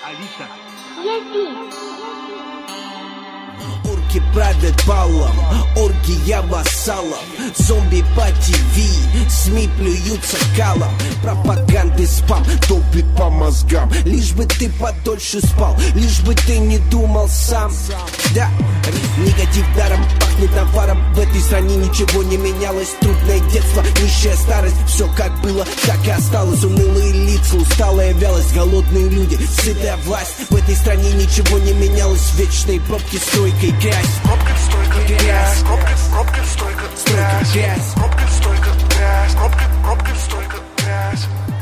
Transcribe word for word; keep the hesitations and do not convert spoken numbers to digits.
Алиса. Я здесь. Орки правят балом, оргия вассалов. Зомби по ТВ, СМИ плюются калом. Пропаганды спам долбит по мозгам. Лишь бы ты подольше спал, лишь бы ты не думал сам. Да, негатив даром пахнет наваром. В этой стране ничего не менялось. Трудное детство, нищая старость. Все как было, так и осталось. Унылые лица, усталая вялость. Голодные люди, сытая власть. В этой стране ничего не менялось. Вечные пробки, стройка и грязь. Пробка, стойка, грязь. Пробка, пробка, стойка, Стройка, грязь. Пробка, стойка, грязь. Пробка, пробка, стойка, грязь.